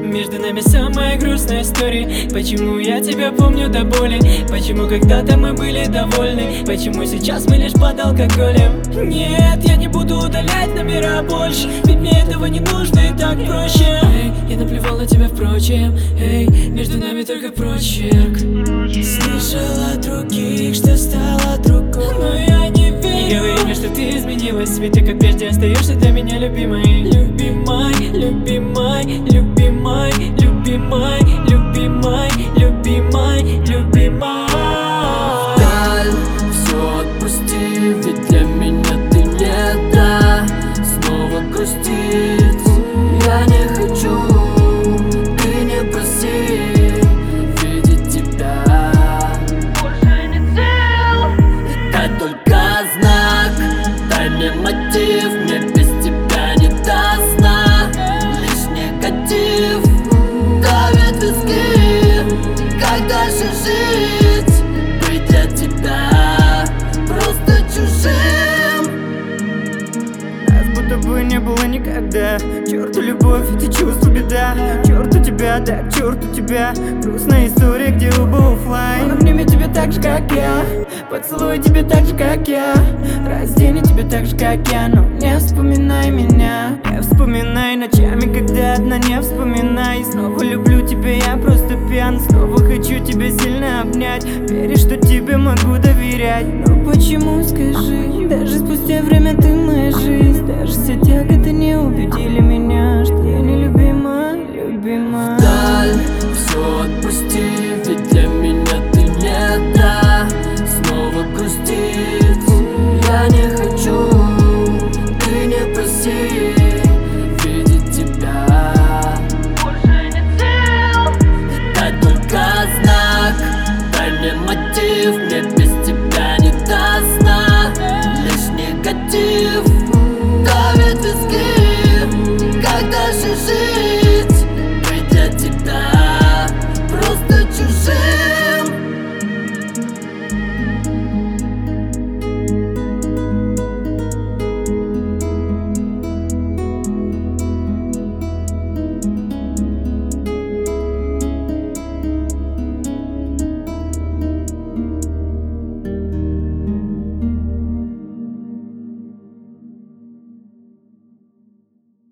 Между нами самая грустная история. Почему я тебя помню до боли? Почему когда-то мы были довольны? Почему сейчас мы лишь под алкоголем? Нет, я не буду удалять номера больше, ведь мне этого не нужно и так проще. Эй, я наплевал на тебя впрочем. Эй, между нами только прочерк. Слышала от других, что стала другой, но я не верю. Не говори мне, что ты изменилась, ведь ты как прежде остаешься для меня любимой. Любимой, любимой, любимой, любимой, любимой, любимой, любимой. Даль, все отпусти, ведь для меня ты не та. Снова грустить я не хочу, ты не проси видеть тебя. Больше не сил, дай только знак, дай мне мотив, мне без тебя не до сна. Лишь негатив давит виски, как дальше жить? Быть для тебя просто чужим. Нас будто бы не было никогда. К черту любовь, эти чувства беда. К черту тебя, да, к черту тебя. Грустная история, где оба оффлайн. Обними тебя так же, как я, поцелуй тебя так же, как я, раздени тебя так же, как я. Но не вспоминай меня, не вспоминай ночами, когда одна, не вспоминай. Снова люблю тебя, я просто пьян. Снова хочу тебя сильно обнять. Веришь, что тебе могу доверять. Но почему, скажи, даже спустя время ты моя жизнь. Даже все тяготы не убедили меня, что